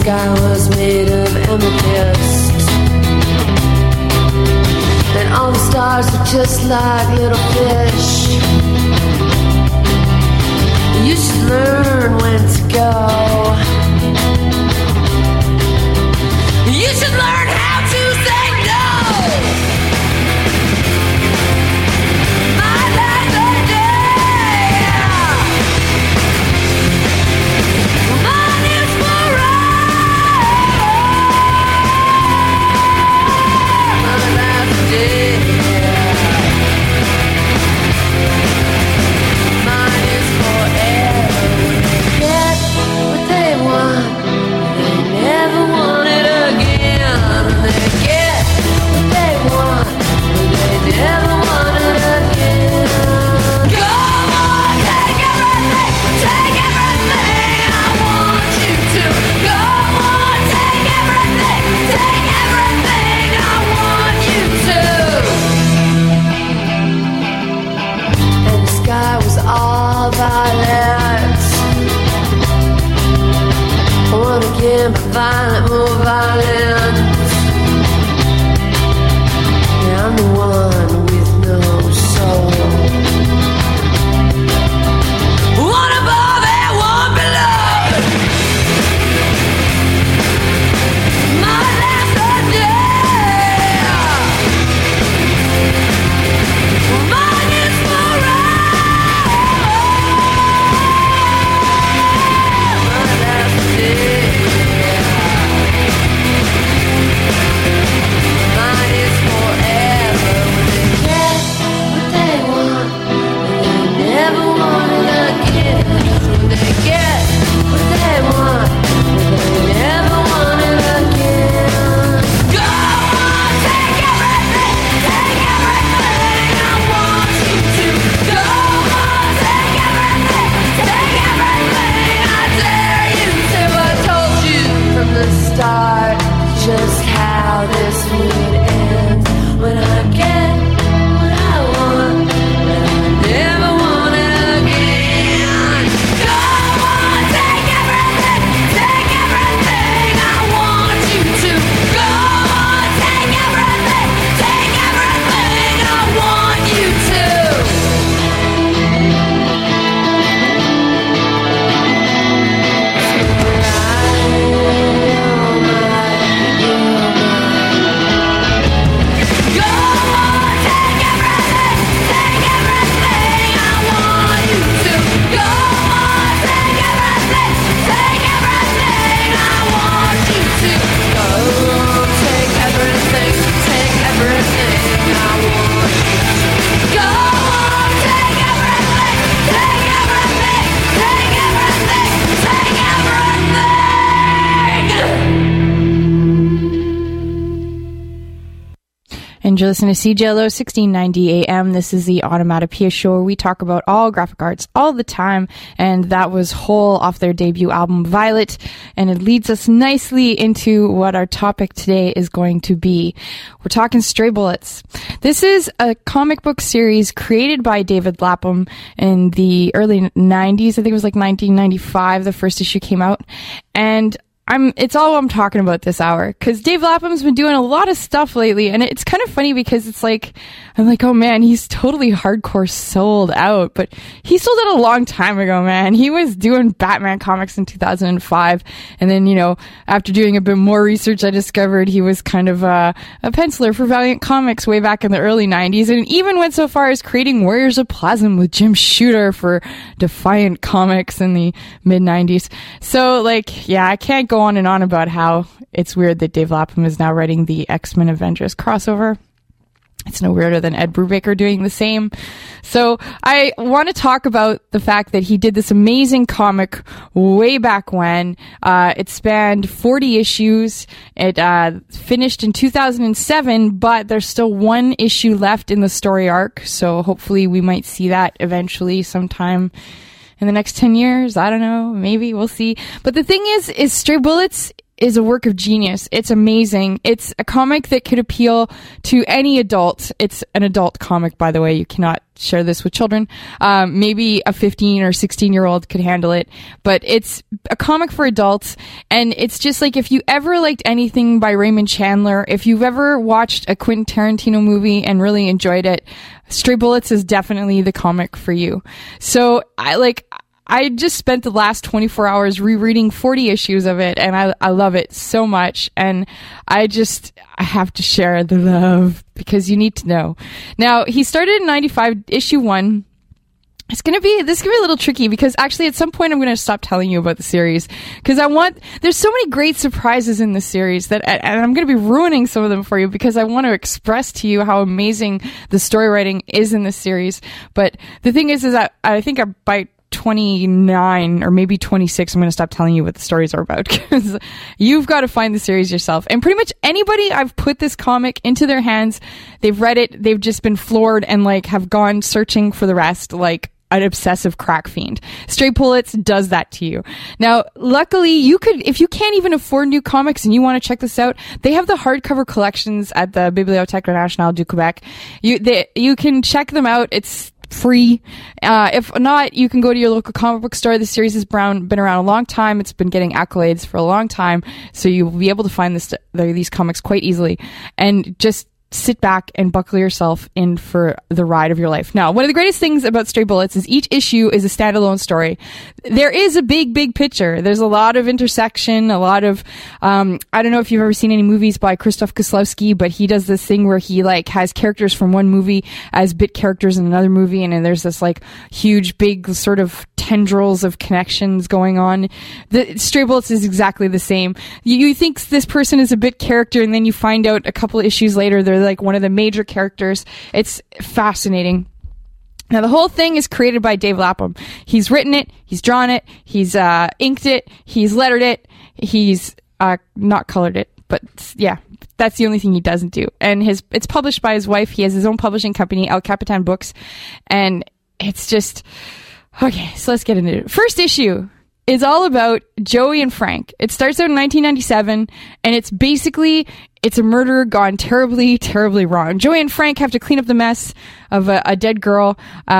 sky was made of amethyst, and all the stars were just like little fish. You should learn when to go. You should learn how to say no. My last day. Mine is forever. My last day. Mine is forever. Get what they want, they never want it again. They get what they want, but they never want it again. Go on, take everything I want you to. Go on, take everything I want you to. And the sky was all violet. I wanna get my violent, more violent. Yeah, I'm the one with no soul. One above and one below. My last day. Mine is forever. My last day. Mine is forever. When they get what they want, and they never want it again. When they get what they want, and they never want it again. Go on, take everything I want you to. Go on, take everything I dare you to. I told you from the start just how this would end. When I get what I want, and I never want it again. Go on, take everything I want you to. Go on, take everything I want you to. Go on, take everything I want you to. Go on, take everything I want you to. Go on, take everything I want you to. Go on, take everything And you're listening to CJLO 1690 AM. This is the Automatopoeia Show where we talk about all graphic arts all the time. And that was Hole off their debut album, Violet. And it leads us nicely into what our topic today is going to be. We're talking Stray Bullets. This is a comic book series created by David Lapham in the early 90s. I think it was like 1995, the first issue came out. And it's all I'm talking about this hour, because Dave Lapham's been doing a lot of stuff lately, and it's kind of funny because it's like, I'm like, oh man, he's totally hardcore sold out, but he sold out a long time ago, man. He was doing Batman comics in 2005, and then, you know, after doing a bit more research, I discovered he was kind of a penciler for Valiant Comics way back in the early 90s, and even went so far as creating Warriors of Plasm with Jim Shooter for Defiant Comics in the mid-90s. So, like, yeah, I can't go on and on about how it's weird that Dave Lapham is now writing the X-Men Avengers crossover. It's no weirder than Ed Brubaker doing the same. So I want to talk about the fact that he did this amazing comic way back when. It spanned 40 issues. It finished in 2007, but there's still one issue left in the story arc. So hopefully we might see that eventually sometime in the next 10 years. I don't know. Maybe. We'll see. But the thing is Stray Bullets is a work of genius. It's amazing. It's a comic that could appeal to any adult. It's an adult comic, by the way. You cannot share this with children. Maybe a 15 or 16-year-old could handle it, but it's a comic for adults. And it's just like, if you ever liked anything by Raymond Chandler, if you've ever watched a Quentin Tarantino movie and really enjoyed it, Stray Bullets is definitely the comic for you. So I just spent the last 24 hours rereading 40 issues of it, and I love it so much. And I have to share the love because you need to know. Now, he started in 95, issue 1. This is going to be a little tricky because actually at some point I'm going to stop telling you about the series because there's so many great surprises in this series and I'm going to be ruining some of them for you because I want to express to you how amazing the story writing is in this series. But the thing is that I think by 29 or maybe 26 I'm going to stop telling you what the stories are about because you've got to find the series yourself. And pretty much anybody I've put this comic into their hands, they've read it, they've just been floored and have gone searching for the rest like an obsessive crack fiend. Stray Bullets does that to you. Now, luckily, you could, if you can't even afford new comics and you want to check this out, they have the hardcover collections at the Bibliothèque Nationale du Québec. You can check them out. It's free. If not, you can go to your local comic book store. The series has been around a long time. It's been getting accolades for a long time, so you will be able to find these comics quite easily. And just sit back and buckle yourself in for the ride of your life. Now, one of the greatest things about Stray Bullets is each issue is a standalone story. There is a big picture. There's a lot of intersection, a lot of, I don't know if you've ever seen any movies by Krzysztof Kieslowski, but he does this thing where he has characters from one movie as bit characters in another movie, and then there's this huge, big sort of tendrils of connections going on. The Stray Bullets is exactly the same. You think this person is a bit character, and then you find out a couple of issues later they're one of the major characters. It's fascinating. Now, the whole thing is created by Dave Lapham. He's written it, he's drawn it, he's inked it, he's lettered it, he's not colored it, but yeah, that's the only thing he doesn't do. And it's published by his wife. He has his own publishing company, El Capitan Books, and it's just okay. So let's get into it. First issue is all about Joey and Frank. It starts out in 1997, and it's a murder gone terribly, terribly wrong. Joey and Frank have to clean up the mess of a dead girl,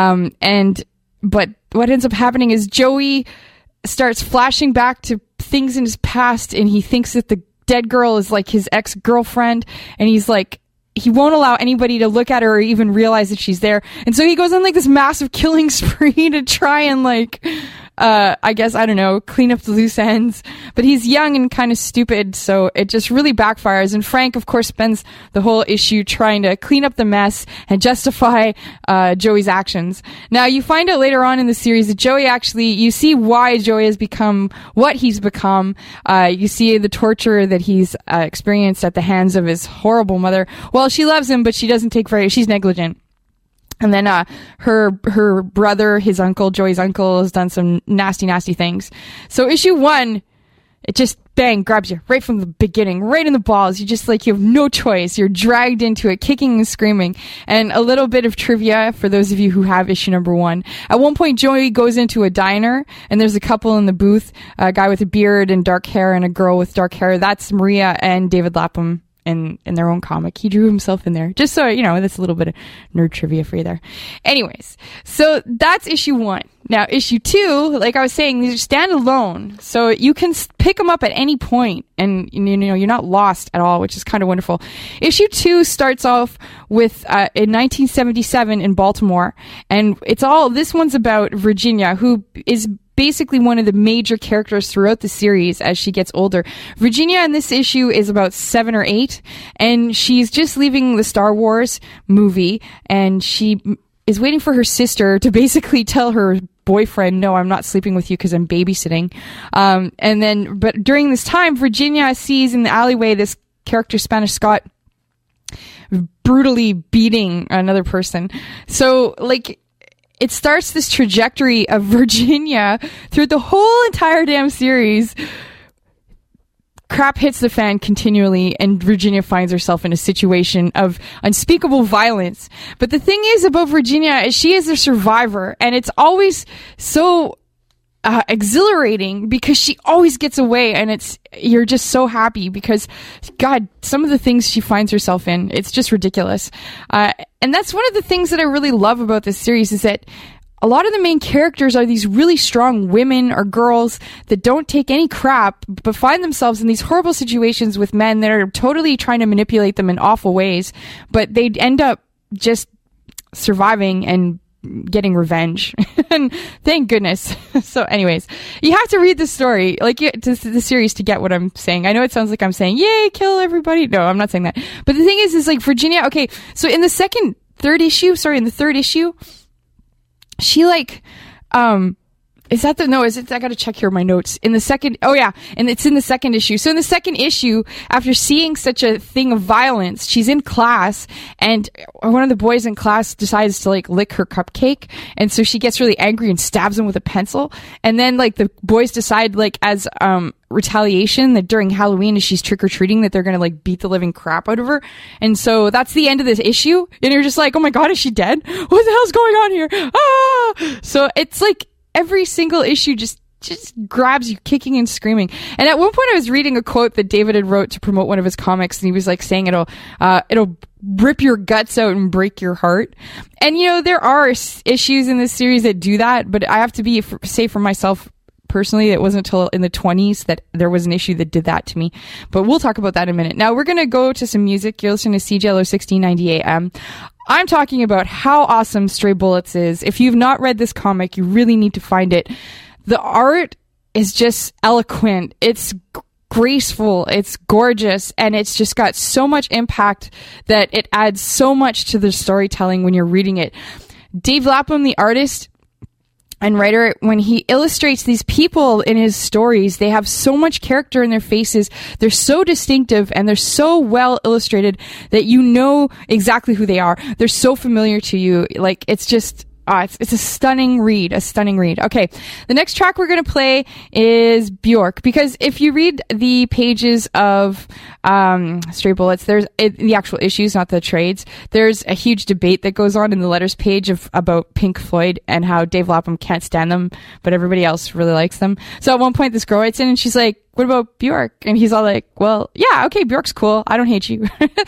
but what ends up happening is Joey starts flashing back to things in his past, and he thinks that the dead girl is his ex-girlfriend, and he won't allow anybody to look at her or even realize that she's there. And so he goes on this massive killing spree to try and I guess, I don't know, clean up the loose ends. But he's young and kind of stupid, so it just really backfires. And Frank, of course, spends the whole issue trying to clean up the mess and justify Joey's actions. Now, you find out later on in the series that you see why Joey has become what he's become. You see the torture that he's experienced at the hands of his horrible mother. Well, she loves him, but she doesn't she's negligent. And then her brother, his uncle, Joey's uncle, has done some nasty, nasty things. So issue 1, it just, bang, grabs you right from the beginning, right in the balls. You just you have no choice. You're dragged into it, kicking and screaming. And a little bit of trivia for those of you who have issue number 1. At one point, Joey goes into a diner, and there's a couple in the booth, a guy with a beard and dark hair and a girl with dark hair. That's Maria and David Lapham. In their own comic. He drew himself in there. Just so, that's a little bit of nerd trivia for you there. Anyways, so that's issue 1. Now, issue 2, like I was saying, these are standalone. So you can pick them up at any point and, you're not lost at all, which is kind of wonderful. Issue 2 starts off with, in 1977 in Baltimore. And this one's about Virginia, who is basically one of the major characters throughout the series as she gets older. Virginia in this issue is about 7 or 8, and she's just leaving the Star Wars movie, and she is waiting for her sister to basically tell her boyfriend, no, I'm not sleeping with you because I'm babysitting. But during this time, Virginia sees in the alleyway this character, Spanish Scott, brutally beating another person. So, it starts this trajectory of Virginia through the whole entire damn series. Crap hits the fan continually, and Virginia finds herself in a situation of unspeakable violence. But the thing is about Virginia is she is a survivor, and it's always so exhilarating because she always gets away, and you're just so happy because, God, some of the things she finds herself in, it's just ridiculous. And that's one of the things that I really love about this series is that a lot of the main characters are these really strong women or girls that don't take any crap, but find themselves in these horrible situations with men that are totally trying to manipulate them in awful ways, but they end up just surviving and getting revenge. And thank goodness. So anyways, you have to read the story, the series to get what I'm saying. I know it sounds like I'm saying, yay, kill everybody. No, I'm not saying that. But the thing is like Virginia, okay, so in the third issue, she I gotta check here my notes. And it's in the second issue. So in the second issue, after seeing such a thing of violence, she's in class, and one of the boys in class decides to lick her cupcake, and so she gets really angry and stabs him with a pencil. And then the boys decide as retaliation that during Halloween, as she's trick-or-treating, that they're gonna beat the living crap out of her. And so that's the end of this issue, and you're just like, oh my God, is she dead? What the hell's going on here? Ah! So it's every single issue just grabs you kicking and screaming. And at one point I was reading a quote that David had wrote to promote one of his comics, and he was saying it'll rip your guts out and break your heart. And there are issues in this series that do that, but I have to say for myself personally, it wasn't until in the 20s that there was an issue that did that to me. But we'll talk about that in a minute. Now we're going to go to some music. You're listening to CJLO 1690 AM. I'm talking about how awesome Stray Bullets is. If you've not read this comic, you really need to find it. The art is just eloquent. It's graceful. It's gorgeous. And it's just got so much impact that it adds so much to the storytelling when you're reading it. Dave Lapham, the artist and writer, when he illustrates these people in his stories, they have so much character in their faces. They're so distinctive and they're so well illustrated that you know exactly who they are. They're so familiar to you. It's just, it's a stunning read, Okay, the next track we're going to play is Bjork, because if you read the pages of Stray Bullets, there's the actual issues, not the trades. There's a huge debate that goes on in the letters page about Pink Floyd and how Dave Lapham can't stand them, but everybody else really likes them. So at one point, this girl writes in and she's like, what about Bjork? And he's all like, well, yeah, okay, Bjork's cool. I don't hate you.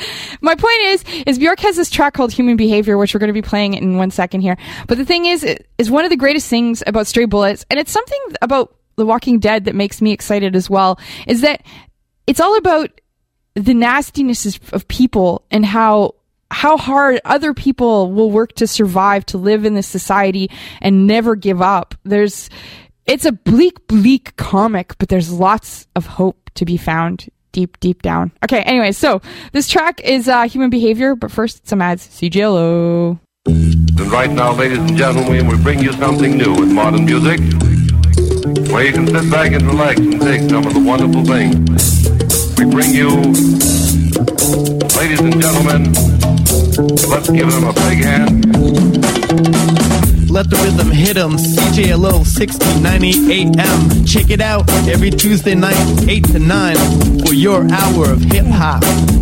My point is Bjork has this track called Human Behavior, which we're going to be playing in 1 second here. But the thing is one of the greatest things about Stray Bullets, and it's something about The Walking Dead that makes me excited as well, is that it's all about the nastiness of people and how hard other people will work to survive, to live in this society and never give up. It's a bleak comic, but there's lots of hope to be found deep down. Okay, anyway, so this track is Human Behavior, but first, some ads. CJLO. And right now, ladies and gentlemen, we bring you something new with modern music, where you can sit back and relax and take some of the wonderful things. We bring you, ladies and gentlemen, let's give them a big hand. Let the rhythm hit 'em. CJLO 1690 AM. Check it out every Tuesday night, 8 to 9, for your hour of hip hop.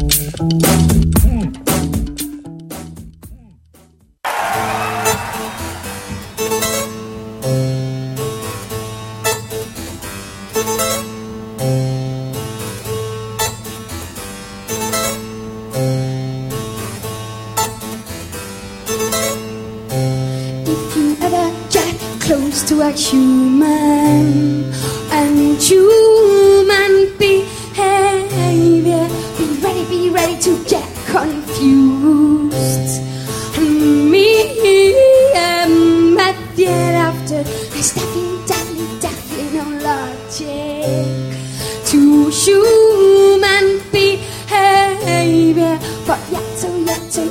To a human and human behavior. Be ready to get confused. And me and Matthew after I stuffing no logic to human behavior, but yet so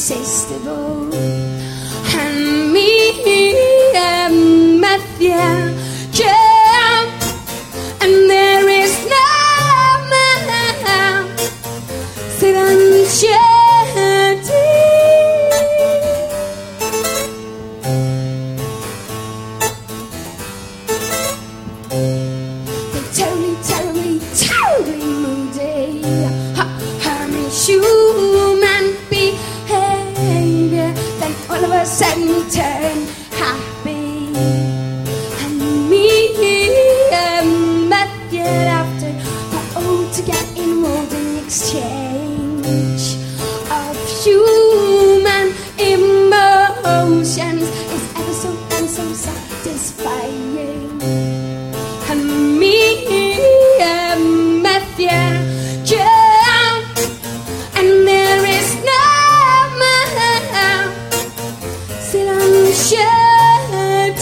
irresistible. And me Matthew exchange of human emotions is ever so satisfying. And me and Matthew John, and there is no man still unshattered.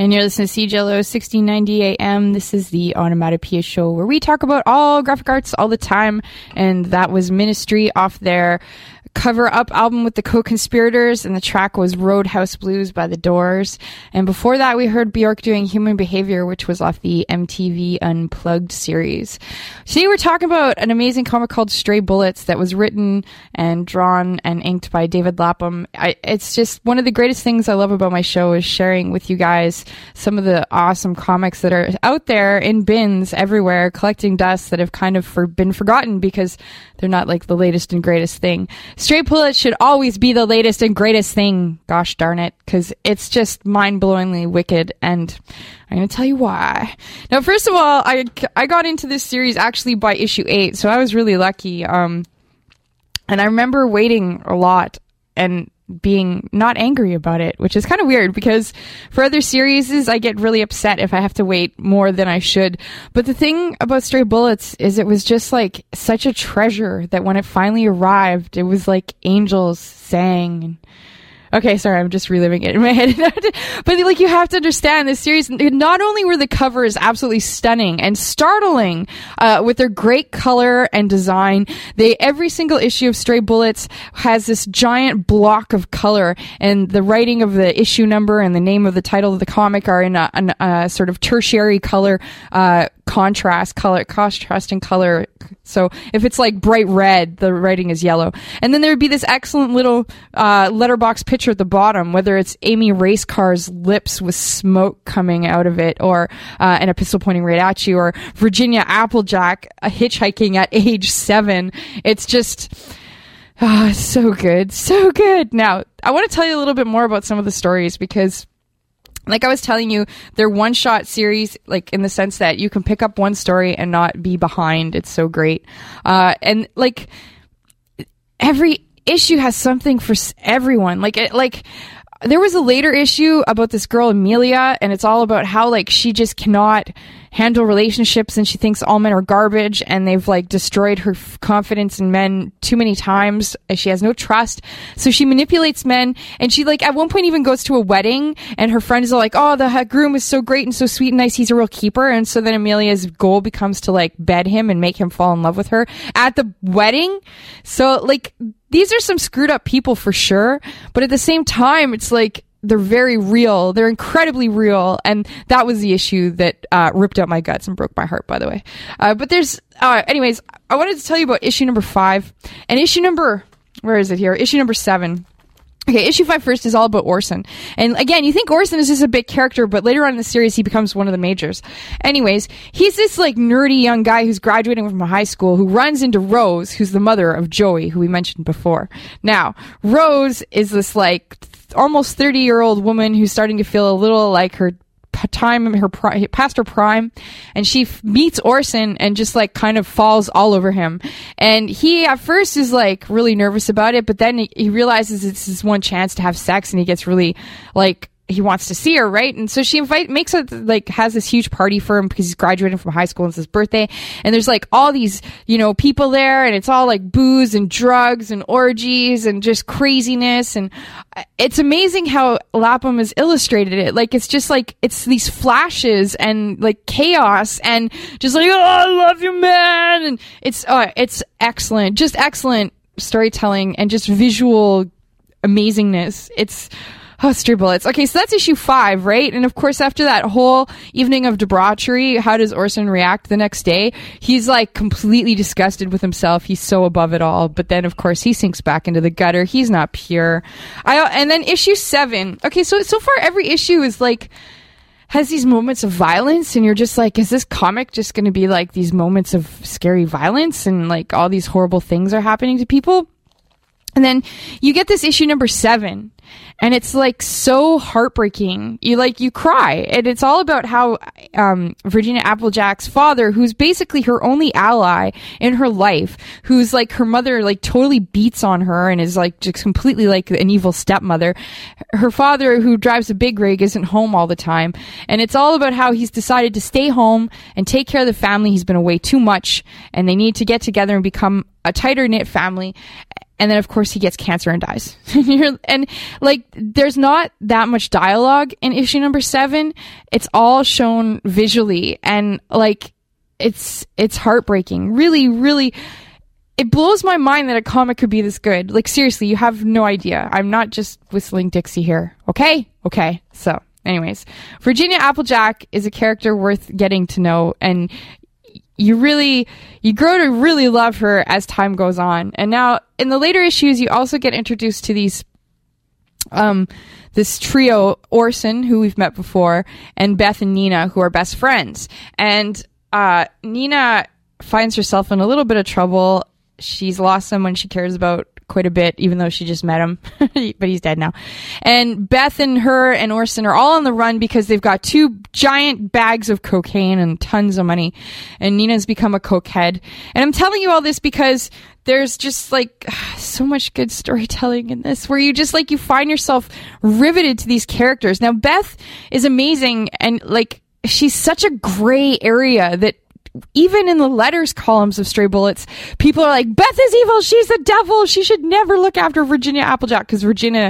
And you're listening to CJLO 1690 AM. This is the Onomatopoeia Show where we talk about all graphic arts all the time. And that was Ministry off their Cover Up album with the Co-Conspirators, and the track was Roadhouse Blues by The Doors. And before that, we heard Bjork doing Human Behavior, which was off the MTV Unplugged series. Today we're talking about an amazing comic called Stray Bullets that was written and drawn and inked by David Lapham. It's just one of the greatest things I love about my show is sharing with you guys some of the awesome comics that are out there in bins everywhere, collecting dust that have kind of been forgotten because they're not like the latest and greatest thing. Stray Bullets should always be the latest and greatest thing, gosh darn it, because it's just mind-blowingly wicked, and I'm going to tell you why. Now, first of all, I got into this series actually by issue 8, so I was really lucky, and I remember waiting a lot and being not angry about it, which is kind of weird because for other series I get really upset if I have to wait more than I should. But the thing about Stray Bullets is it was just like such a treasure that when it finally arrived, it was like angels sang. Okay, sorry, I'm just reliving it in my head. But like, you have to understand this series, not only were the covers absolutely stunning and startling with their great color and design, every single issue of Stray Bullets has this giant block of color, and the writing of the issue number and the name of the title of the comic are in a sort of tertiary color contrasting color. So if it's like bright red, the writing is yellow. And then there would be this excellent little letterbox picture at the bottom, whether it's Amy Racecar's lips with smoke coming out of it, or and a pistol pointing right at you, or Virginia Applejack hitchhiking at age 7. It's just so good, so good. Now, I want to tell you a little bit more about some of the stories because, like I was telling you, they're one-shot series, like in the sense that you can pick up one story and not be behind. It's so great. And like every issue has something for everyone. Like there was a later issue about this girl Amelia, and it's all about how like she just cannot handle relationships and she thinks all men are garbage and they've like destroyed her confidence in men too many times. She has no trust, so she manipulates men, and she like at one point even goes to a wedding and her friends are like, oh, the groom is so great and so sweet and nice, he's a real keeper. And so then Amelia's goal becomes to like bed him and make him fall in love with her at the wedding. So like these are some screwed up people for sure, but at the same time it's like they're very real. They're incredibly real. And that was the issue that ripped out my guts and broke my heart, by the way. But there's... anyways, I wanted to tell you about issue number 5. And issue number... Where is it here? Issue number 7. Okay, issue 5 first is all about Orson. And again, you think Orson is just a big character, but later on in the series, he becomes one of the majors. Anyways, he's this like nerdy young guy who's graduating from high school who runs into Rose, who's the mother of Joey, who we mentioned before. Now, Rose is this like almost 30-year-old woman who's starting to feel a little like her past her prime, and she meets Orson and just like kind of falls all over him. And he at first is like really nervous about it, but then he realizes it's his one chance to have sex, and he gets really like he wants to see her, right? And so she has this huge party for him because he's graduating from high school and it's his birthday. And there's like all these, people there, and it's all like booze and drugs and orgies and just craziness. And it's amazing how Lapham has illustrated it. Like, it's just like, it's these flashes and like chaos and just like, oh, I love you, man. And it's excellent, just excellent storytelling and just visual amazingness. It's, Stray Bullets. Okay, so that's issue 5, right? And of course, after that whole evening of debauchery, how does Orson react the next day? He's like completely disgusted with himself. He's so above it all. But then, of course, he sinks back into the gutter. He's not pure. And then issue 7. Okay, so far every issue is like has these moments of violence, and you're just like, is this comic just going to be like these moments of scary violence and like all these horrible things are happening to people? And then you get this issue number 7, and it's like so heartbreaking. You cry. And it's all about how Virginia Applejack's father, who's basically her only ally in her life, who's like her mother, like totally beats on her and is like just completely like an evil stepmother. Her father, who drives a big rig, isn't home all the time. And it's all about how he's decided to stay home and take care of the family. He's been away too much, and they need to get together and become a tighter knit family. and then of course he gets cancer and dies. And like, there's not that much dialogue in issue number 7. It's all shown visually, and like, it's heartbreaking. Really, really, it blows my mind that a comic could be this good. Like, seriously, you have no idea. I'm not just whistling Dixie here. Okay. So anyways, Virginia Applejack is a character worth getting to know, and you grow to really love her as time goes on. And now in the later issues, you also get introduced to these, this trio, Orson, who we've met before, and Beth and Nina, who are best friends. And, Nina finds herself in a little bit of trouble. She's lost someone she cares about quite a bit, even though she just met him, but he's dead now. And Beth and her and Orson are all on the run because they've got 2 giant bags of cocaine and tons of money. And Nina's become a cokehead. And I'm telling you all this because there's just like so much good storytelling in this, where you just like, you find yourself riveted to these characters. Now, Beth is amazing, and like, she's such a gray area that even in the letters columns of Stray Bullets, people are like, Beth is evil, she's the devil, she should never look after Virginia Applejack, because Virginia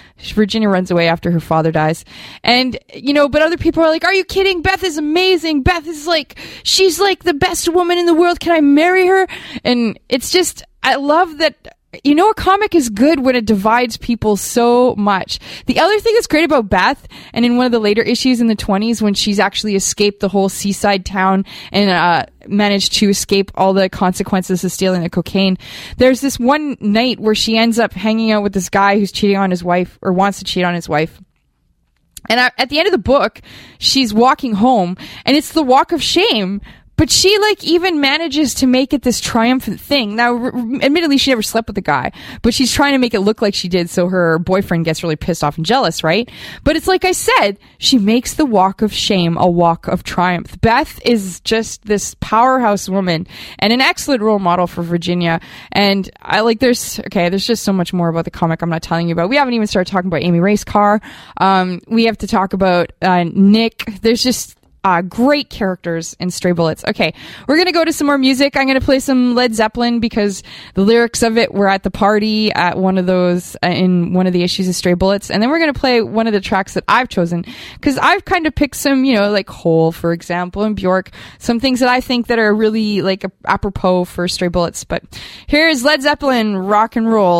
runs away after her father dies. And, you know, but other people are like, are you kidding? Beth is amazing. Beth is like, she's like the best woman in the world. Can I marry her? And it's just, I love that. You know, a comic is good when it divides people so much. The other thing that's great about Beth, and in one of the later issues in the 20s, when she's actually escaped the whole seaside town and managed to escape all the consequences of stealing the cocaine, there's this one night where she ends up hanging out with this guy who's cheating on his wife, or wants to cheat on his wife. And at the end of the book, she's walking home, and it's the walk of shame. But she, like, even manages to make it this triumphant thing. Now, admittedly, she never slept with the guy, but she's trying to make it look like she did, so her boyfriend gets really pissed off and jealous, right? But it's like I said, she makes the walk of shame a walk of triumph. Beth is just this powerhouse woman and an excellent role model for Virginia. And I like, there's just so much more about the comic I'm not telling you about. We haven't even started talking about Amy Racecar. We have to talk about Nick. There's just great characters in Stray Bullets. Okay, we're going to go to some more music. I'm going to play some Led Zeppelin because the lyrics of it were at the party at one of those, in one of the issues of Stray Bullets. And then we're going to play one of the tracks that I've chosen, because I've kind of picked some, you know, like Hole, for example, and Bjork, some things that I think that are really like apropos for Stray Bullets. But here's Led Zeppelin, Rock and Roll,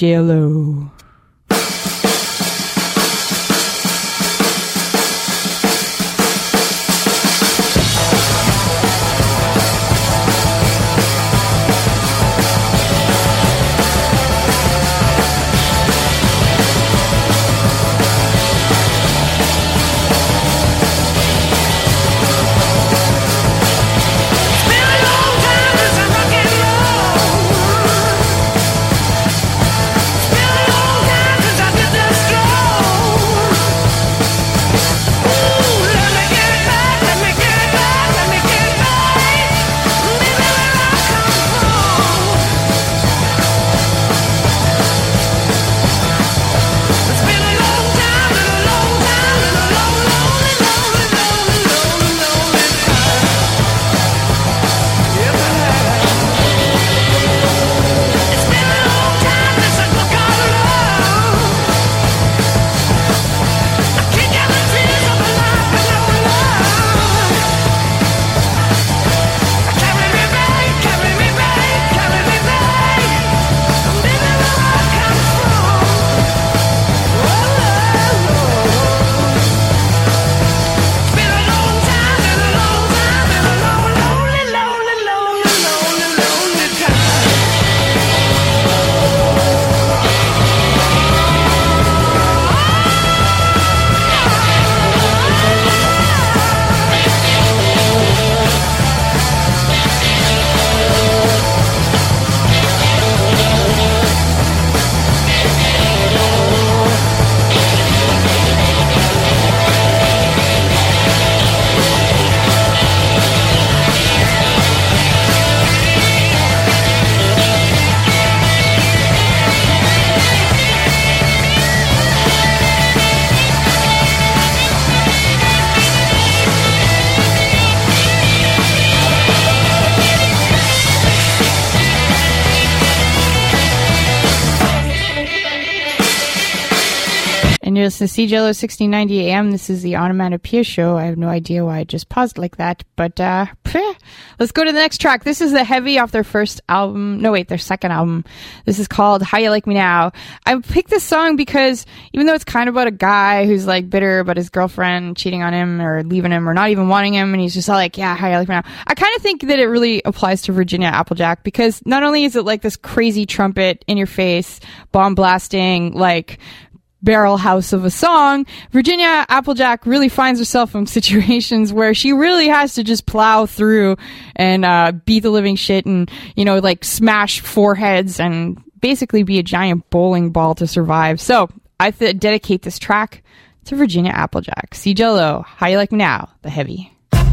CJLO. Rock and roll. And you're listening to CJLO 1690 AM. This is the Onomatopoeia Show. I have no idea why I just paused like that, but let's go to the next track. This is The Heavy off their first album. No, wait, their second album. This is called How You Like Me Now. I picked this song because even though it's kind of about a guy who's like bitter about his girlfriend cheating on him or leaving him or not even wanting him, and he's just all like, yeah, how you like me now. I kind of think that it really applies to Virginia Applejack because not only is it like this crazy trumpet in your face, bomb blasting, like barrel house of a song, Virginia Applejack really finds herself in situations where she really has to just plow through and beat the living shit and, you know, like smash foreheads and basically be a giant bowling ball to survive. So I dedicate this track to Virginia Applejack. CJLO, How You Like Me Now, The Heavy.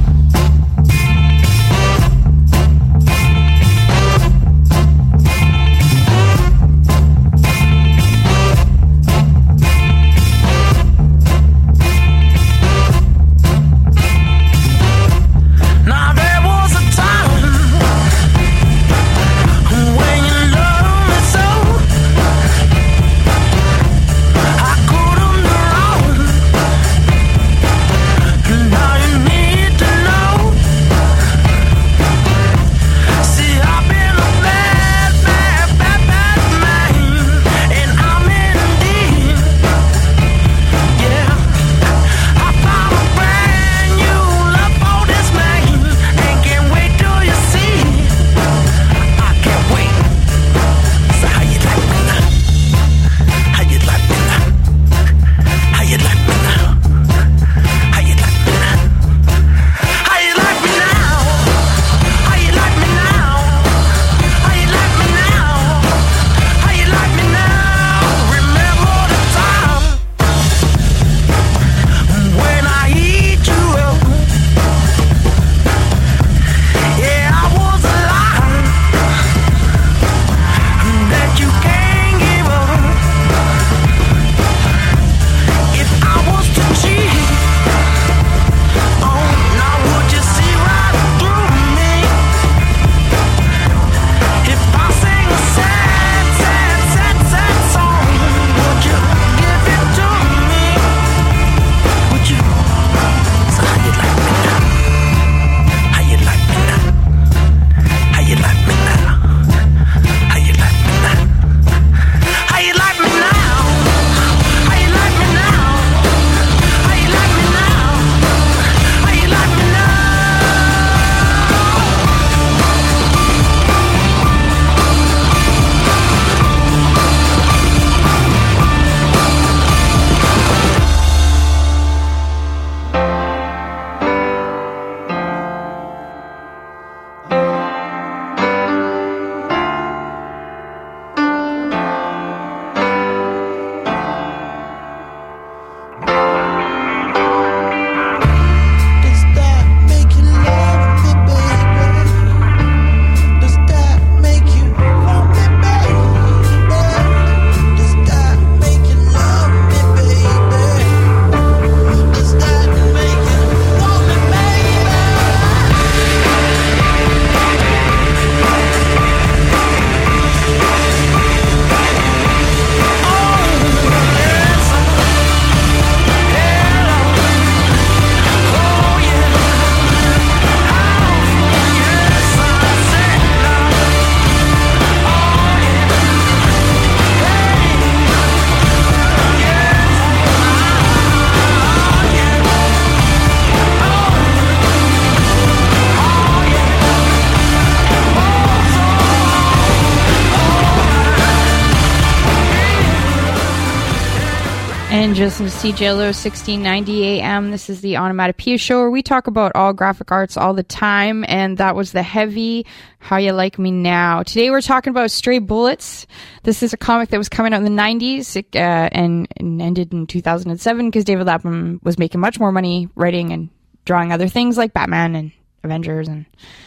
And just in CJLO 1690 AM, this is the Onomatopoeia Show where we talk about all graphic arts all the time, and that was The Heavy, How You Like Me Now. Today we're talking about Stray Bullets. This is a comic that was coming out in the 90s and ended in 2007 because David Lapham was making much more money writing and drawing other things like Batman and Avengers and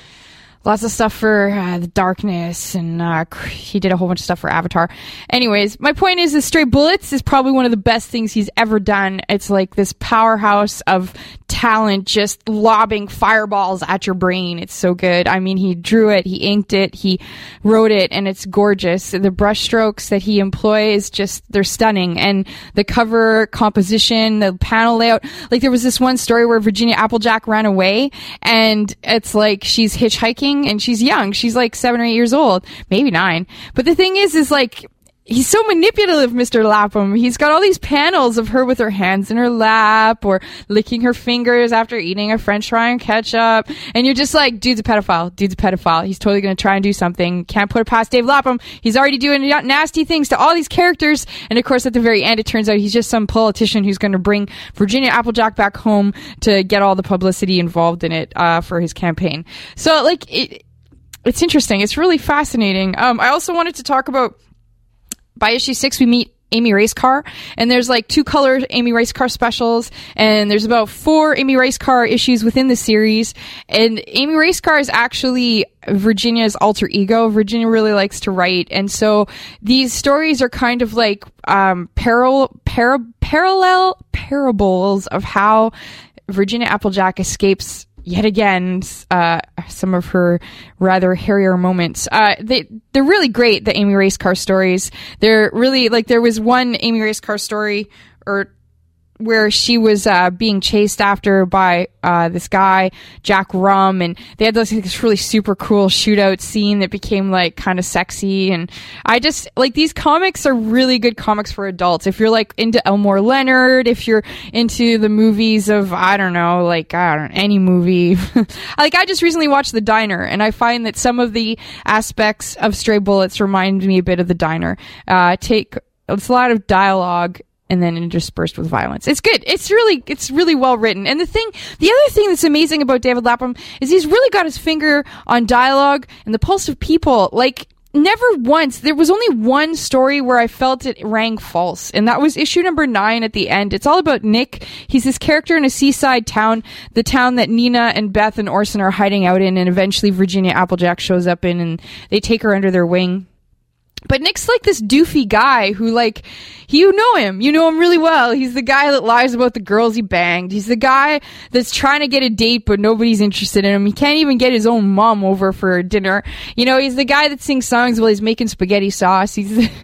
lots of stuff for The Darkness, and he did a whole bunch of stuff for Avatar. Anyways, my point is that Stray Bullets is probably one of the best things he's ever done. It's like this powerhouse of talent just lobbing fireballs at your brain. It's so good. I mean, he drew it, he inked it, he wrote it, and it's gorgeous. The brush strokes that he employs, they're stunning. And the cover composition, the panel layout, like there was this one story where Virginia Applejack ran away, and it's like she's hitchhiking and she's young. She's like 7 or 8 years old, maybe 9. But the thing is like, he's so manipulative, Mr. Lapham. He's got all these panels of her with her hands in her lap or licking her fingers after eating a French fry and ketchup. And you're just like, dude's a pedophile. Dude's a pedophile. He's totally going to try and do something. Can't put it past Dave Lapham. He's already doing nasty things to all these characters. And of course, at the very end, it turns out he's just some politician who's going to bring Virginia Applejack back home to get all the publicity involved in it for his campaign. So, like, it's interesting. It's really fascinating. I also wanted to talk about, by issue 6, we meet Amy Racecar, and there's like 2 color Amy Racecar specials, and there's about 4 Amy Racecar issues within the series. And Amy Racecar is actually Virginia's alter ego. Virginia really likes to write, and so these stories are kind of like parallel parables of how Virginia Applejack escapes yet again some of her rather hairier moments. They're really great, the Amy Racecar stories. They're really, like, there was one Amy Racecar story where she was being chased after by this guy, Jack Rum, and they had this really super cool shootout scene that became like kind of sexy. And I just like, these comics are really good comics for adults. If you're like into Elmore Leonard, if you're into the movies of, any movie. Like, I just recently watched The Diner, and I find that some of the aspects of Stray Bullets remind me a bit of The Diner. It's a lot of dialogue and then interspersed with violence. It's good. It's really well written. And the other thing that's amazing about David Lapham is he's really got his finger on dialogue and the pulse of people. Like, never once, there was only one story where I felt it rang false, and that was issue number 9 at the end. It's all about Nick. He's this character in a seaside town, the town that Nina and Beth and Orson are hiding out in, and eventually Virginia Applejack shows up in, and they take her under their wing. But Nick's like this doofy guy who, like, you know him really well. He's the guy that lies about the girls he banged. He's the guy that's trying to get a date, but nobody's interested in him. He can't even get his own mom over for dinner. You know, he's the guy that sings songs while he's making spaghetti sauce.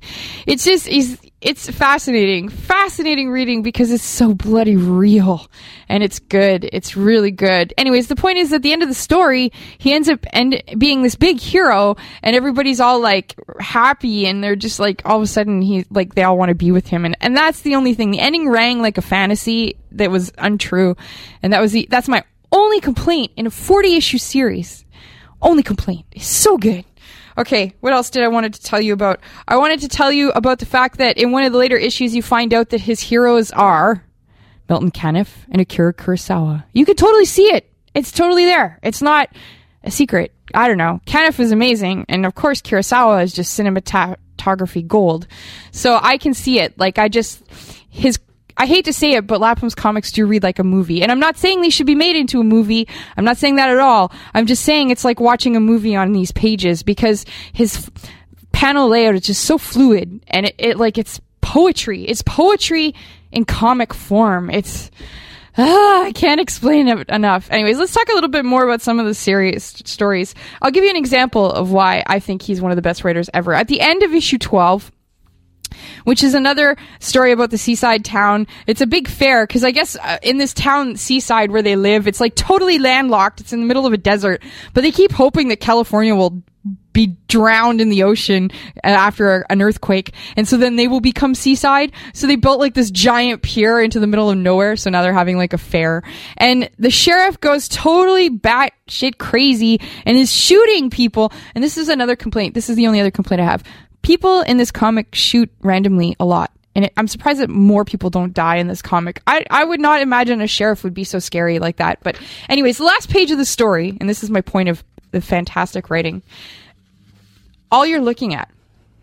It's fascinating reading because it's so bloody real, and it's good. It's really good. Anyways, the point is, at the end of the story, he ends up being this big hero, and everybody's all like happy, and they're just like, all of a sudden they all want to be with him, and that's the only thing. The ending rang like a fantasy that was untrue, and that's my only complaint in a 40-issue series. Only complaint. It's so good. Okay, what else did I wanted to tell you about? I wanted to tell you about the fact that in one of the later issues, you find out that his heroes are Milton Caniff and Akira Kurosawa. You could totally see it. It's totally there. It's not a secret. I don't know. Caniff is amazing, and of course Kurosawa is just cinematography gold. So I can see it. Like, I hate to say it, but Lapham's comics do read like a movie. And I'm not saying they should be made into a movie. I'm not saying that at all. I'm just saying it's like watching a movie on these pages, because his panel layout is just so fluid, and it's poetry. It's poetry in comic form. I can't explain it enough. Anyways, let's talk a little bit more about some of the serious stories. I'll give you an example of why I think he's one of the best writers ever. At the end of issue 12, which is another story about the seaside town. It's a big fair, because I guess in this town, seaside, where they live, it's like totally landlocked. It's in the middle of a desert, but they keep hoping that California will be drowned in the ocean after an earthquake, and so then they will become seaside. So they built like this giant pier into the middle of nowhere, so now they're having like a fair, and the sheriff goes totally batshit crazy and is shooting people. And this is another complaint. This is the only other complaint I have. People in this comic shoot randomly a lot. And I'm surprised that more people don't die in this comic. I would not imagine a sheriff would be so scary like that. But anyways, the last page of the story, and this is my point of the fantastic writing, all you're looking at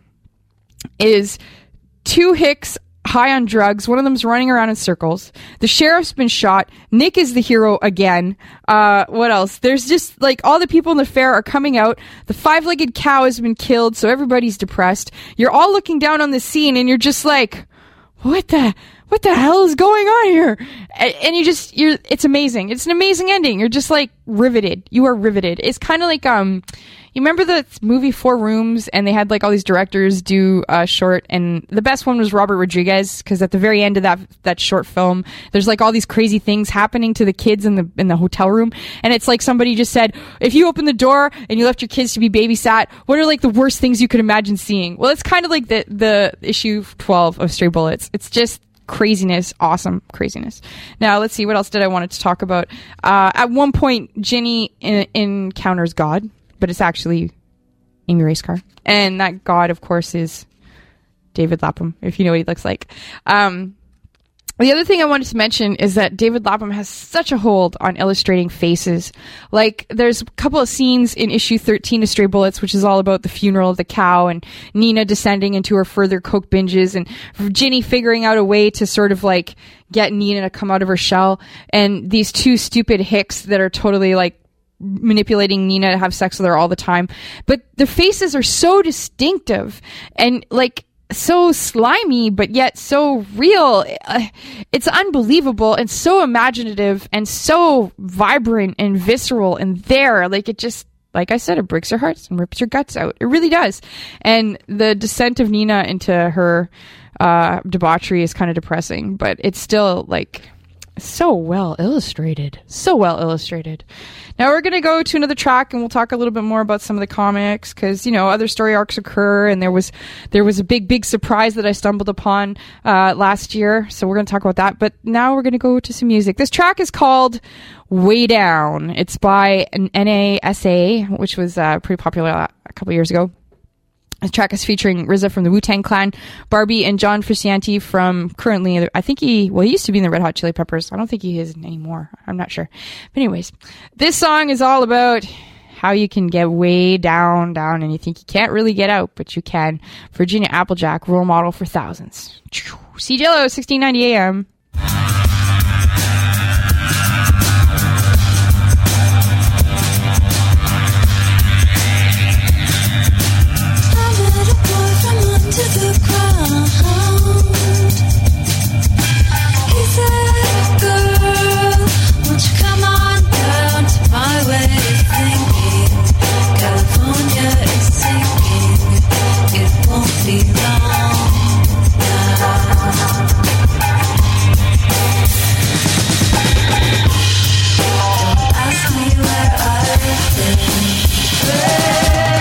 is 2 hicks high on drugs. One of them's running around in circles. The sheriff's been shot. Nick is the hero again. What else? There's just like all the people in the fair are coming out. The 5-legged cow has been killed, so everybody's depressed. You're all looking down on the scene, and you're just like, what what the hell is going on here? And it's amazing. It's an amazing ending. You're just like riveted. You are riveted. It's kind of like, you remember the movie 4 Rooms, and they had like all these directors do a short, and the best one was Robert Rodriguez, because at the very end of that short film, there's like all these crazy things happening to the kids in the hotel room, and it's like somebody just said, if you open the door and you left your kids to be babysat, what are like the worst things you could imagine seeing? Well, it's kind of like the issue 12 of Stray Bullets. It's just craziness, awesome craziness. Now, let's see, what else did I want to talk about? At one point, Ginny encounters God, but it's actually Amy Racecar. And that God, of course, is David Lapham, if you know what he looks like. The other thing I wanted to mention is that David Lapham has such a hold on illustrating faces. Like, there's a couple of scenes in issue 13 of Stray Bullets, which is all about the funeral of the cow and Nina descending into her further coke binges and Ginny figuring out a way to sort of like get Nina to come out of her shell, and these two stupid hicks that are totally like manipulating Nina to have sex with her all the time. But their faces are so distinctive and like so slimy, but yet so real. It's unbelievable and so imaginative and so vibrant and visceral and there. Like, it just, like I said, it breaks your hearts and rips your guts out. It really does. And the descent of Nina into her debauchery is kind of depressing, but it's still like so well illustrated. So well illustrated. Now we're going to go to another track and we'll talk a little bit more about some of the comics, because, you know, other story arcs occur, and there was a big surprise that I stumbled upon last year. So we're going to talk about that. But now we're going to go to some music. This track is called Way Down. It's by NASA, which was pretty popular a couple years ago. This track is featuring RZA from the Wu-Tang Clan, Barbie, and John Frusciante from currently, I think he used to be in the Red Hot Chili Peppers. I don't think he is anymore. I'm not sure. But anyways, this song is all about how you can get way down, and you think you can't really get out, but you can. Virginia Applejack, role model for thousands. CJLO, 1690 AM. To the ground. He said, girl, won't you come on down to my way of thinking? California is sinking, it won't be long now. Don't ask me where I've been.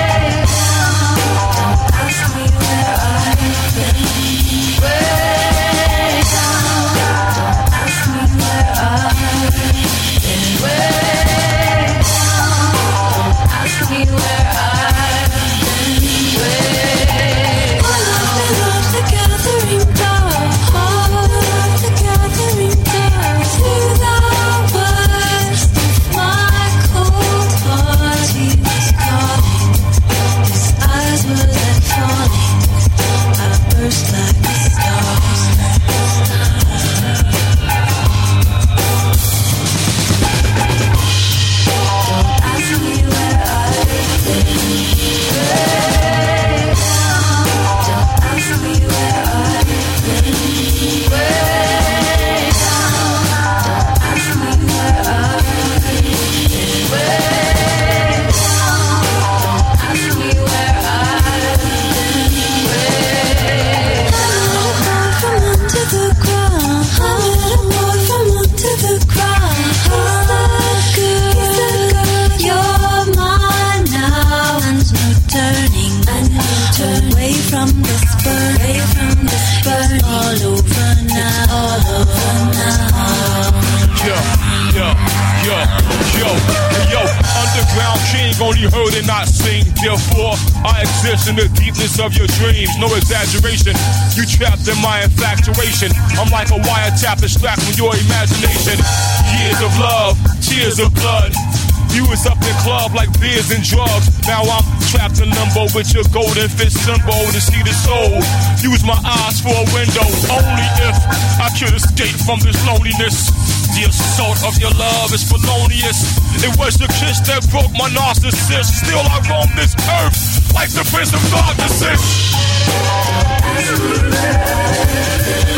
In the deepness of your dreams, no exaggeration. You trapped in my infatuation. I'm like a wiretap extract from your imagination. Years of love, tears of blood. You was up in club like beers and drugs. Now I'm trapped in limbo with your golden fist symbol to see the soul. Use my eyes for a window. Only if I could escape from this loneliness. The assault of your love is felonious. It was the kiss that broke my narcissist. Still I roam this earth like the Prince of Darkness.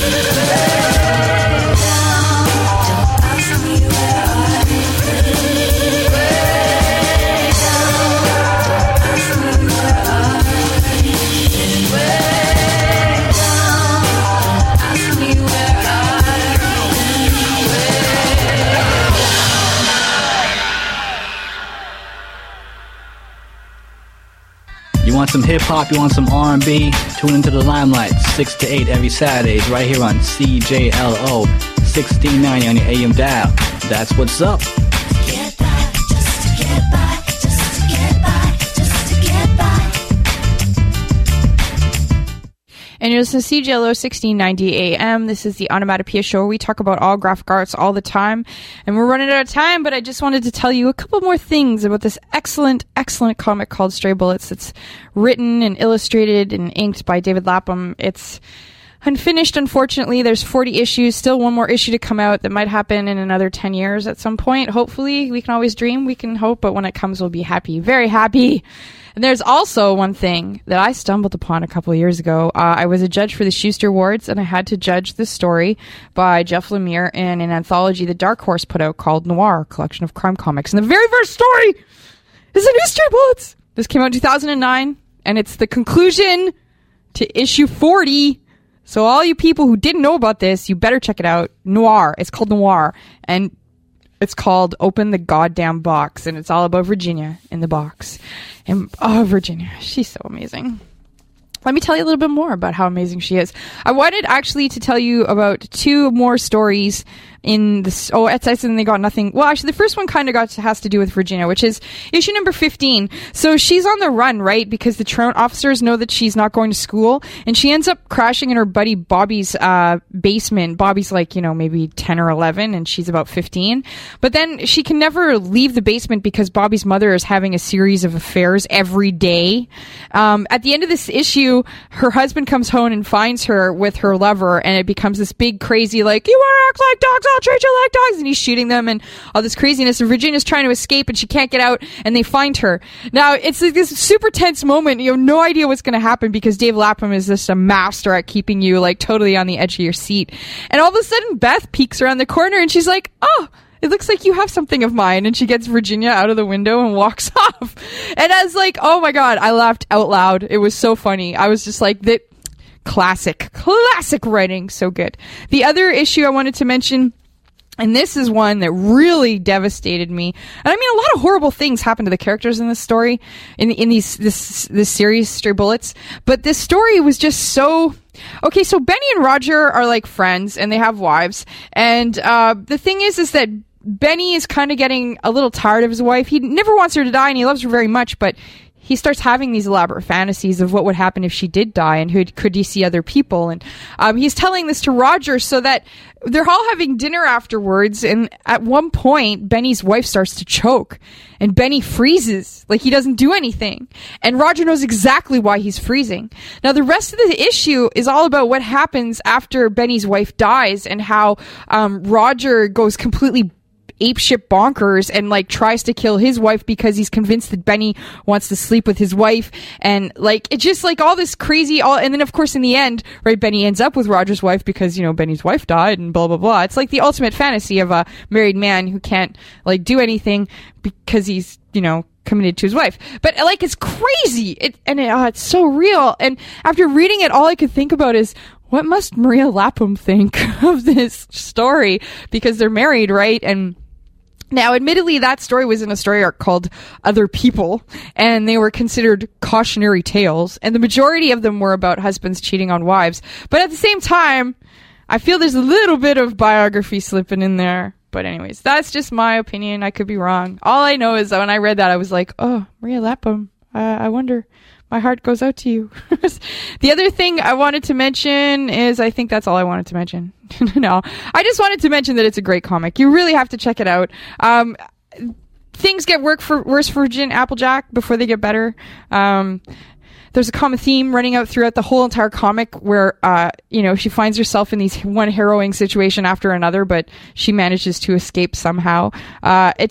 You want some hip-hop, you want some R&B? Tune into the Limelight, 6 to 8 every Saturdays, right here on CJLO, 1690 on your AM dial. That's what's up. Get by, just to get by, just to get by, just to get by. And you're listening to CJLO 1690 AM. This is the Onomatopoeia Show where we talk about all graphic arts all the time. And we're running out of time, but I just wanted to tell you a couple more things about this excellent, excellent comic called Stray Bullets. It's written and illustrated and inked by David Lapham. It's unfinished, unfortunately. There's 40 issues, still one more issue to come out that might happen in another 10 years at some point. Hopefully, we can always dream, we can hope, but when it comes, we'll be happy, very happy. And there's also one thing that I stumbled upon a couple of years ago. I was a judge for the Schuster Awards, and I had to judge this story by Jeff Lemire in an anthology that Dark Horse put out called Noir, a collection of crime comics. And the very first story is a new Stray Bullets. This came out in 2009, and it's the conclusion to issue 40. So all you people who didn't know about this, you better check it out. Noir. It's called Noir. And it's called Open the Goddamn Box. And it's all about Virginia in the box. And, oh, Virginia. She's so amazing. Let me tell you a little bit more about how amazing she is. I wanted actually to tell you about two more stories in this. Oh, it says they got nothing. Well, actually, the first one kind of has to do with Virginia, which is issue number 15. So she's on the run, right? Because the truant officers know that she's not going to school, and she ends up crashing in her buddy Bobby's basement. Bobby's like, maybe 10 or 11, and she's about 15. But then she can never leave the basement because Bobby's mother is having a series of affairs every day. At the end of this issue, her husband comes home and finds her with her lover, and it becomes this big crazy, like, you want to act like dogs, I'll treat you like dogs, and he's shooting them and all this craziness. And Virginia's trying to escape and she can't get out, and they find her. Now, it's like this super tense moment. You have no idea what's going to happen because Dave Lapham is just a master at keeping you like totally on the edge of your seat. And all of a sudden, Beth peeks around the corner and she's like, oh, it looks like you have something of mine. And she gets Virginia out of the window and walks off. And I was like, oh my God, I laughed out loud. It was so funny. I was just like, that classic writing. So good. The other issue I wanted to mention, and this is one that really devastated me. And I mean, a lot of horrible things happen to the characters in this story, in this series, Stray Bullets. But this story was just so... Okay, so Benny and Roger are like friends, and they have wives. And the thing is that Benny is kind of getting a little tired of his wife. He never wants her to die, and he loves her very much, but he starts having these elaborate fantasies of what would happen if she did die, and could he see other people. And he's telling this to Roger so that they're all having dinner afterwards, and at one point, Benny's wife starts to choke, and Benny freezes, like he doesn't do anything. And Roger knows exactly why he's freezing. Now, the rest of the issue is all about what happens after Benny's wife dies, and how Roger goes completely apeshit bonkers and like tries to kill his wife because he's convinced that Benny wants to sleep with his wife, and like it's just like all this crazy and then of course in the end, right, Benny ends up with Roger's wife because Benny's wife died and blah blah blah. It's like the ultimate fantasy of a married man who can't like do anything because he's committed to his wife. But like it's crazy, it's so real. And after reading it, all I could think about is, what must Maria Lapham think of this story? Because they're married, right? And now, admittedly, that story was in a story arc called Other People, and they were considered cautionary tales, and the majority of them were about husbands cheating on wives. But at the same time, I feel there's a little bit of biography slipping in there. But anyways, that's just my opinion. I could be wrong. All I know is that when I read that, I was like, oh, Maria Lapham, I wonder... My heart goes out to you. The other thing I wanted to mention is, I think that's all I wanted to mention. No, I just wanted to mention that it's a great comic. You really have to check it out. Things get worse for Virginia Applejack before they get better. There's a common theme running out throughout the whole entire comic where, she finds herself in these one harrowing situation after another, but she manages to escape somehow.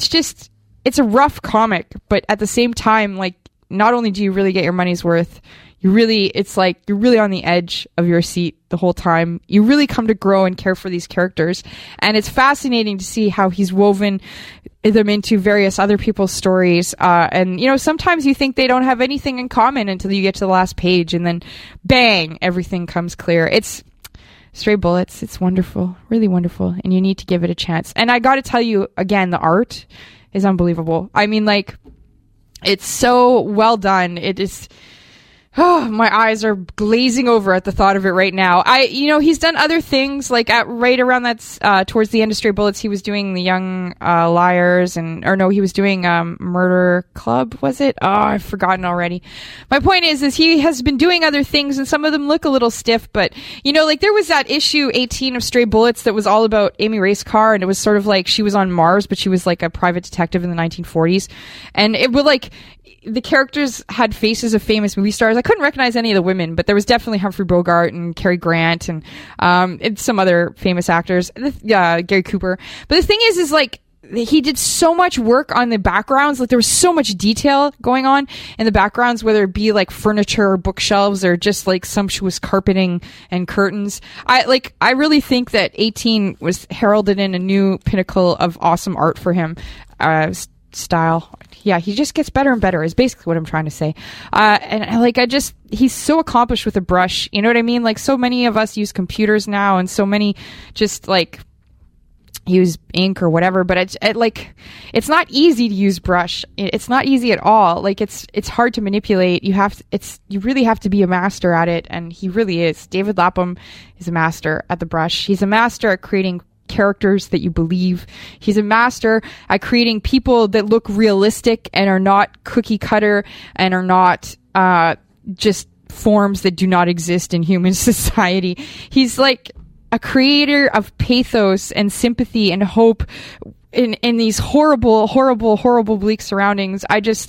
It's a rough comic, but at the same time, like, not only do you really get your money's worth, it's like you're really on the edge of your seat the whole time. You really come to grow and care for these characters. And it's fascinating to see how he's woven them into various other people's stories. And, sometimes you think they don't have anything in common until you get to the last page, and then bang, everything comes clear. It's Stray Bullets. It's wonderful, really wonderful. And you need to give it a chance. And I got to tell you again, the art is unbelievable. I mean, like, it's so well done. It is. Oh, my eyes are glazing over at the thought of it right now. He's done other things, like right around that, towards the end of Stray Bullets, he was doing The Young Liars, he was doing Murder Club, was it? Oh, I've forgotten already. My point is he has been doing other things, and some of them look a little stiff, but, there was that issue 18 of Stray Bullets that was all about Amy Racecar, and it was sort of like she was on Mars, but she was like a private detective in the 1940s, and it would like... The characters had faces of famous movie stars. I couldn't recognize any of the women, but there was definitely Humphrey Bogart and Cary Grant and some other famous actors, Gary Cooper. But the thing is like, he did so much work on the backgrounds. Like, there was so much detail going on in the backgrounds, whether it be like furniture or bookshelves or just like sumptuous carpeting and curtains. I really think that 18 was heralded in a new pinnacle of awesome art for him. Style. Yeah, he just gets better and better is basically what I'm trying to say. He's so accomplished with a brush. You know what I mean? Like, so many of us use computers now, and so many just like use ink or whatever, but it's not easy to use brush. It's not easy at all. Like, it's hard to manipulate. You really have to be a master at it, and he really is. David Lapham is a master at the brush. He's a master at creating characters that you believe. He's a master at creating people that look realistic and are not cookie cutter and are not just forms that do not exist in human society. He's like a creator of pathos and sympathy and hope in these horrible, horrible, horrible, bleak surroundings.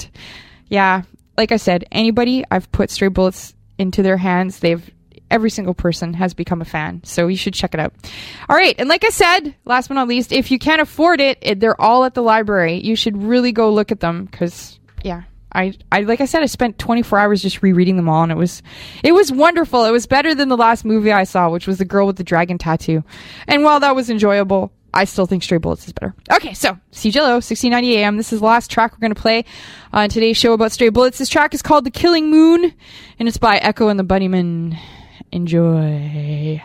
Like I said, anybody I've put Stray Bullets into their hands, every single person has become a fan. So you should check it out. All right. And like I said, last but not least, if you can't afford it, they're all at the library. You should really go look at them because, I like I said, I spent 24 hours just rereading them all, and it was wonderful. It was better than the last movie I saw, which was The Girl with the Dragon Tattoo. And while that was enjoyable, I still think Stray Bullets is better. Okay, so CJLO, 1690 AM. This is the last track we're going to play on today's show about Stray Bullets. This track is called The Killing Moon, and it's by Echo and the Bunnymen. Enjoy.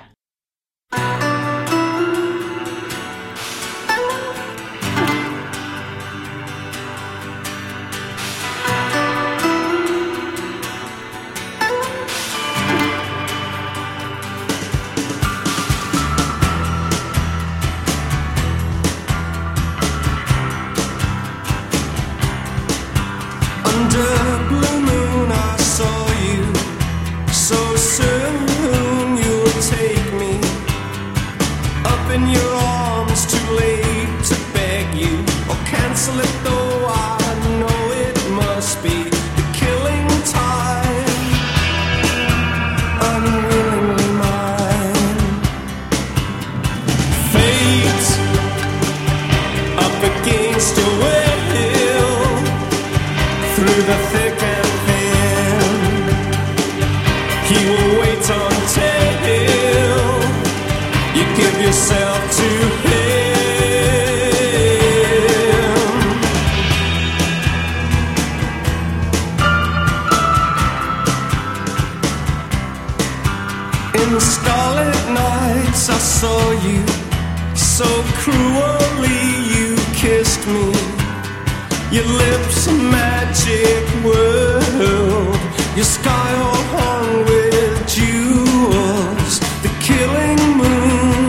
Under blue moon I saw you, so soon you'll take me up in your arms, too late to beg you or cancel it, though I know it must be the killing time, unwillingly mine. Fate up against your will, through the thick and thin, he will wait until you give yourself to him. In starlit nights I saw you, so cruelly you kissed me. Your lips a magic world, your sky all hung with jewels. The killing moon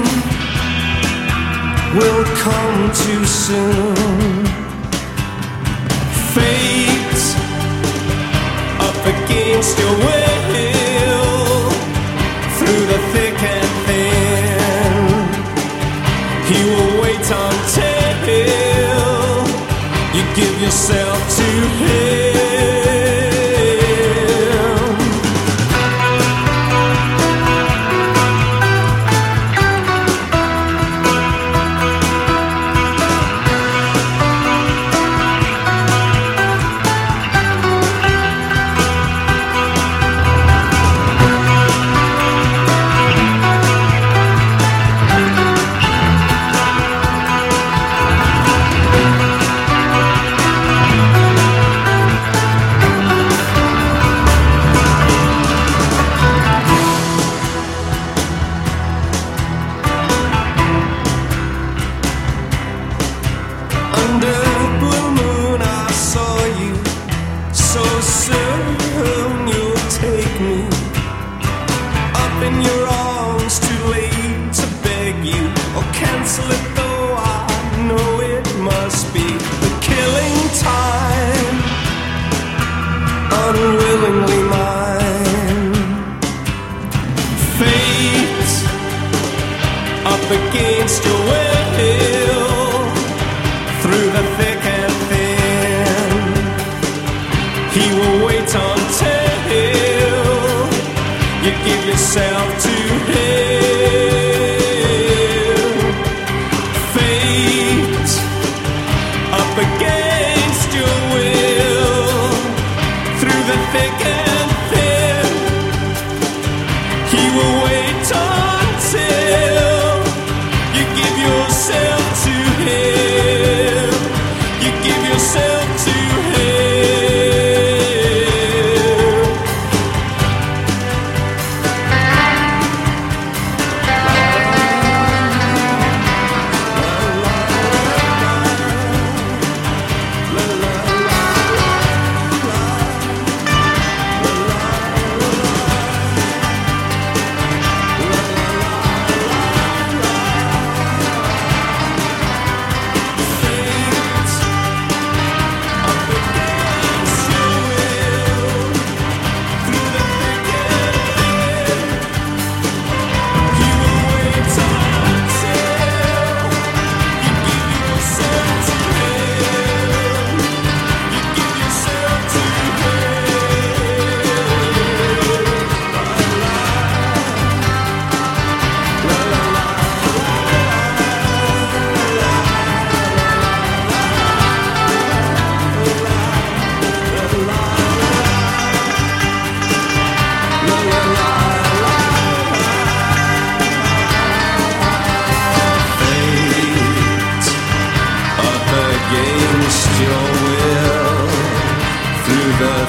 will come too soon. Fate up against your will, through the thick and thin, he will wait until you give yourself to him. unwillingly mine. Fate up against your will, through the thick and thin. He will wait until you give yourself to him. Fate up against your will, through the thick and thin. He will wait until you give yourself to him. You give yourself to him.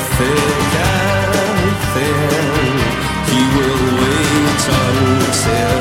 Thick and thin, he will wait until